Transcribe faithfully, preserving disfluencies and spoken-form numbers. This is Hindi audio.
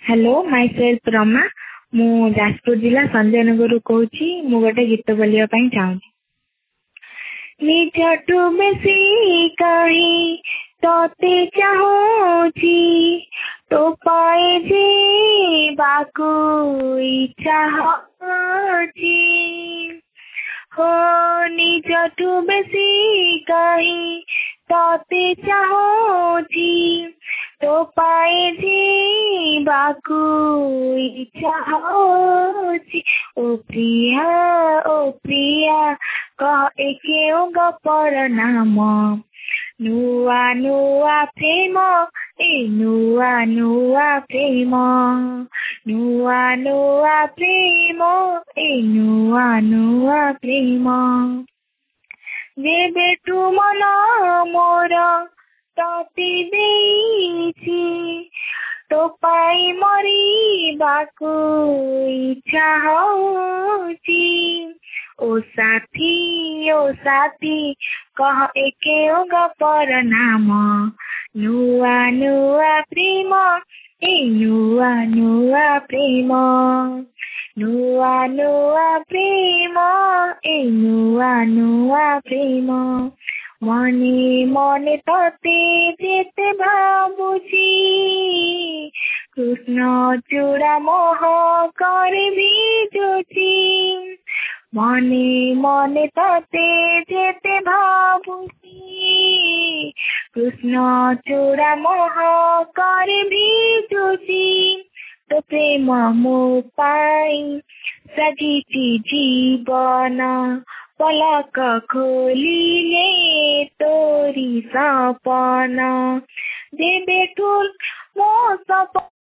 हेलो माय सेल्फ रमा मु जाजपुर जिला संजय नगर कहूँ मु गोटे गीत बोलिया चाहूँगी। निजठू बेसी कही तोते चाहूची तो पाए जे बाकू इच्छा होची हो निजठू बेसी कही तोते चाहूची तो पाए जे बाकू इच्छा होची। ओ प्रिया ओ प्रिया कह एके गपर नाम नुआ नुआ प्रेम ए नुआ नुआ प्रेम नुआ नुआ प्रेम ए नुआ नुआ प्रेम जेबे तू मन मोर तोते देइछि तो पाई मरी बाकू इच्छा होची। ओ साथी ओ साथी कह एके गपर नाम नुआ नुआ प्रेम ए नुआ नुआ प्रेम नुआ नुआ प्रेम ए नुआ नुआ प्रेम मने मने तोते जेते भाबुची कृष्ण चूड़ा मोह कर बीजुची मने मने तोते जेते भाबुची कृष्ण चूड़ा मोह कर बीजुची तो प्रेम मो पाई सजिची जीवन पलक खोलिले तोरी सपना जेबे ठुल मो सपना